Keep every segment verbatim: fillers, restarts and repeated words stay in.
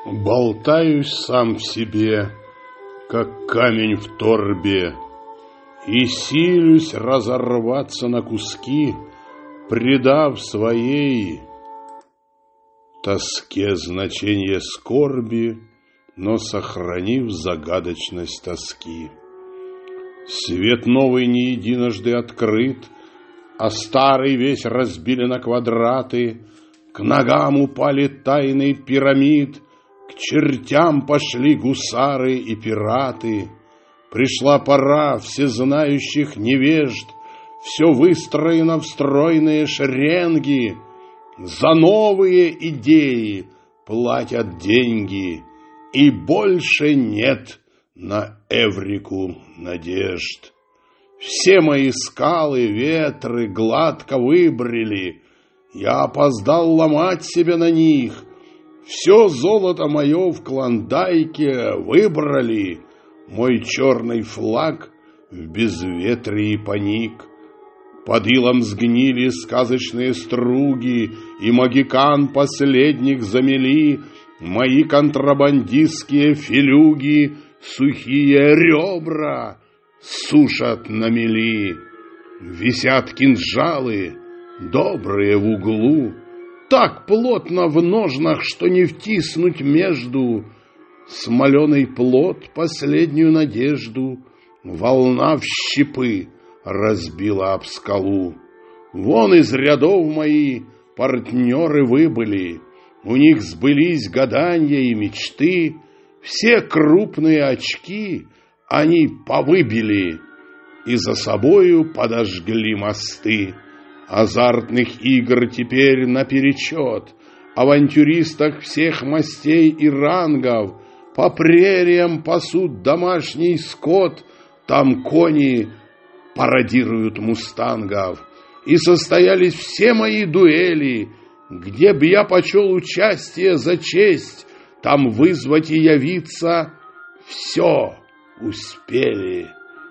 Болтаюсь сам в себе, как камень в торбе, и силюсь разорваться на куски, придав своей тоске значение скорби, но сохранив загадочность тоски. Свет новый не единожды открыт, а старый весь разбили на квадраты. К ногам упали тайны пирамид, к чертям пошли гусары и пираты. Пришла пора всезнающих невежд, все выстроено в стройные шеренги. За новые идеи платят деньги, и больше нет на Эврику надежд. Все мои скалы ветры гладко выбрили, я опоздал ломать себя на них. Все золото мое в Клондайке выбрали, мой черный флаг в безветрии паник. Под илом сгнили сказочные струги, и магикан последних замели. Мои контрабандистские филюги сухие ребра сушат на мели. Висят кинжалы, добрые в углу, так плотно в ножнах, что не втиснуть между. Смоленый плод последнюю надежду волна в щепы разбила об скалу. Вон из рядов мои партнеры выбыли, у них сбылись гадания и мечты. Все крупные очки они повыбили и за собою подожгли мосты. Азартных игр теперь наперечет, авантюристах всех мастей и рангов. По прериям пасут домашний скот, там кони пародируют мустангов. И состоялись все мои дуэли, где б я почел участие за честь, там вызвать и явиться все успели,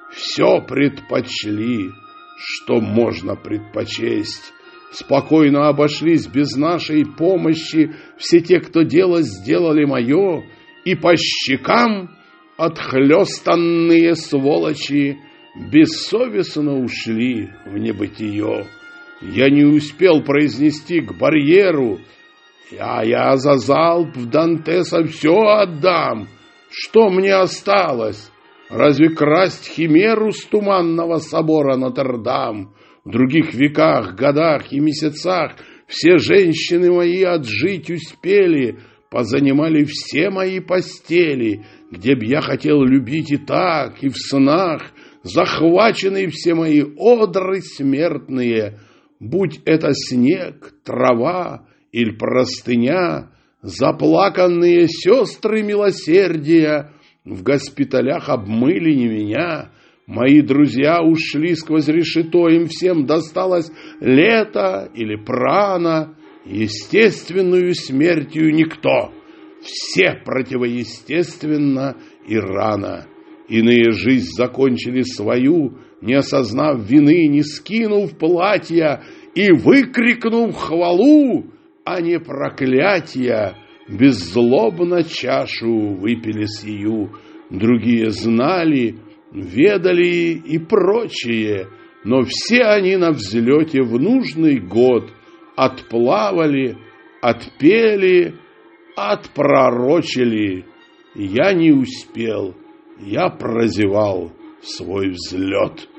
все предпочли, что можно предпочесть. Спокойно обошлись без нашей помощи все те, кто дело сделали мое, и по щекам отхлестанные сволочи бессовестно ушли в небытие. Я не успел произнести к барьеру: «Я, я за залп в Дантеса все отдам. Что мне осталось? Разве красть химеру с туманного собора Нотр-Дам? В других веках, годах и месяцах все женщины мои отжить успели, позанимали все мои постели, где б я хотел любить и так, и в снах, захвачены все мои одры смертные, будь это снег, трава или простыня. Заплаканные сестры милосердия в госпиталях обмыли не меня. Мои друзья ушли сквозь решето, им всем досталось лето или прана. Естественную смертью никто, все противоестественно и рано. Иные жизнь закончили свою, не осознав вины, не скинув платья и выкрикнув хвалу, а не проклятия, беззлобно чашу выпили сию. Другие знали, ведали и прочее, но все они на взлете в нужный год отплавали, отпели, отпророчили. Я не успел, я прозевал свой взлет.